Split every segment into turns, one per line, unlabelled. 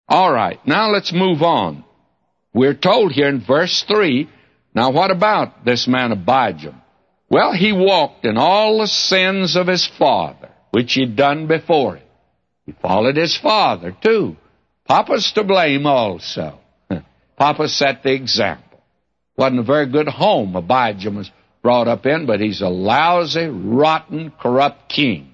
All right, now let's move on. We're told here in verse 3, now what about this man Abijam? Well, he walked in all the sins of his father, which he'd done before him. He followed his father, too. Papa's to blame also. Papa set the example. Wasn't a very good home Abijam was brought up in, but he's a lousy, rotten, corrupt king.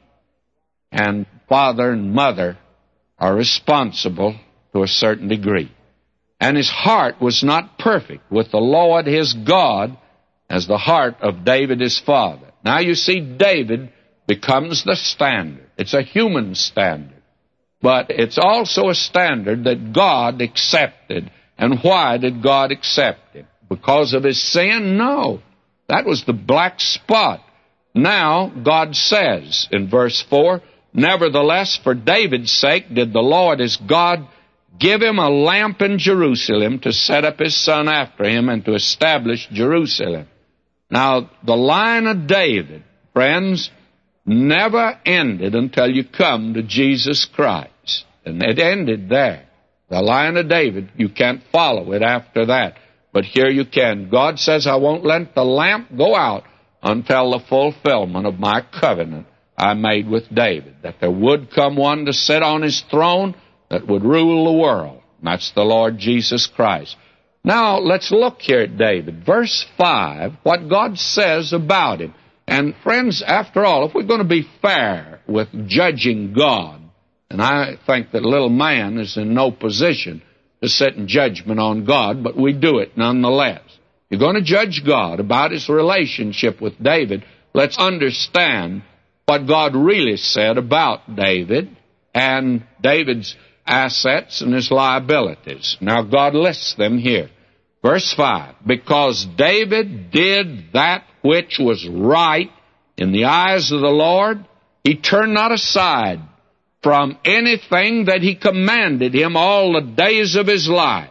And father and mother are responsible to a certain degree. And his heart was not perfect with the Lord his God as the heart of David his father. Now you see, David becomes the standard. It's a human standard. But it's also a standard that God accepted. And why did God accept him? Because of his sin? No. That was the black spot. Now, God says in verse 4, nevertheless, for David's sake did the Lord his God give him a lamp in Jerusalem to set up his son after him and to establish Jerusalem. Now, the line of David, friends, never ended until you come to Jesus Christ. And it ended there. The line of David, you can't follow it after that. But here you can. God says, I won't let the lamp go out until the fulfillment of my covenant I made with David, that there would come one to sit on his throne that would rule the world. And that's the Lord Jesus Christ. Now, let's look here at David. Verse 5, what God says about him. And friends, after all, if we're going to be fair with judging God, and I think that little man is in no position to sit in judgment on God, but we do it nonetheless. You're going to judge God about his relationship with David. Let's understand what God really said about David and David's assets and his liabilities. Now, God lists them here. Verse 5, because David did that which was right in the eyes of the Lord, he turned not aside from anything that he commanded him all the days of his life.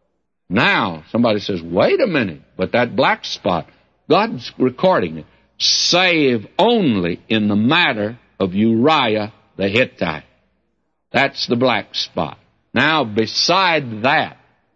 Now, somebody says, wait a minute, but that black spot, God's recording it, save only in the matter of Uriah the Hittite. That's the black spot. Now, beside that,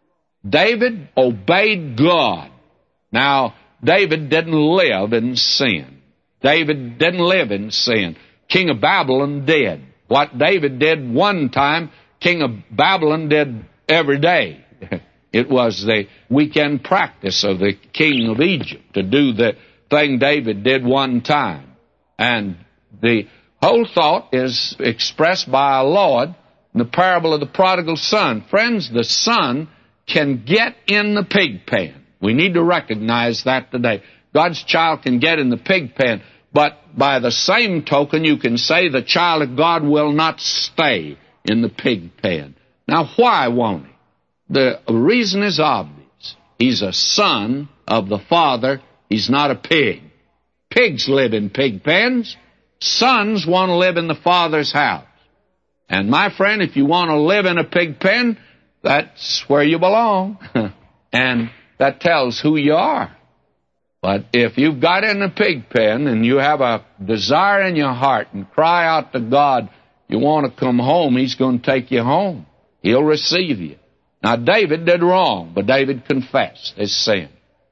David obeyed God. Now, David didn't live in sin. David didn't live in sin. King of Babylon did. What David did one time, King of Babylon did every day. It was the weekend practice of the king of Egypt to do the thing David did one time. And the whole thought is expressed by our Lord in the parable of the prodigal son. Friends, the son can get in the pig pen. We need to recognize that today. God's child can get in the pig pen, but by the same token, you can say the child of God will not stay in the pig pen. Now, why won't he? The reason is obvious. He's a son of the Father. He's not a pig. Pigs live in pig pens. Sons want to live in the Father's house. And my friend, if you want to live in a pig pen, that's where you belong. And that tells who you are. But if you've got in a pig pen and you have a desire in your heart and cry out to God, you want to come home, he's going to take you home. He'll receive you. Now, David did wrong, but David confessed his sin.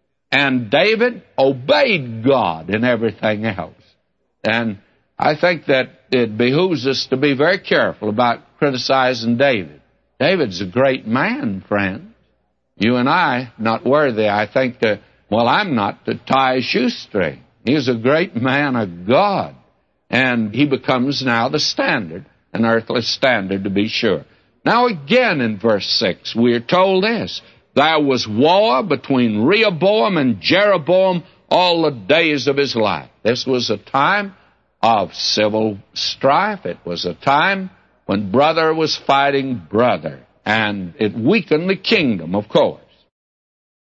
And David obeyed God in everything else. And I think that it behooves us to be very careful about criticizing David. David's a great man, friends. You and I, not worthy, I think, I'm not to tie a shoestring. He's a great man of God. And he becomes now the standard, an earthly standard to be sure. Now again in verse 6, we are told this. There was war between Rehoboam and Jeroboam all the days of his life. This was a time of civil strife. It was a time when brother was fighting brother. And it weakened the kingdom, of course.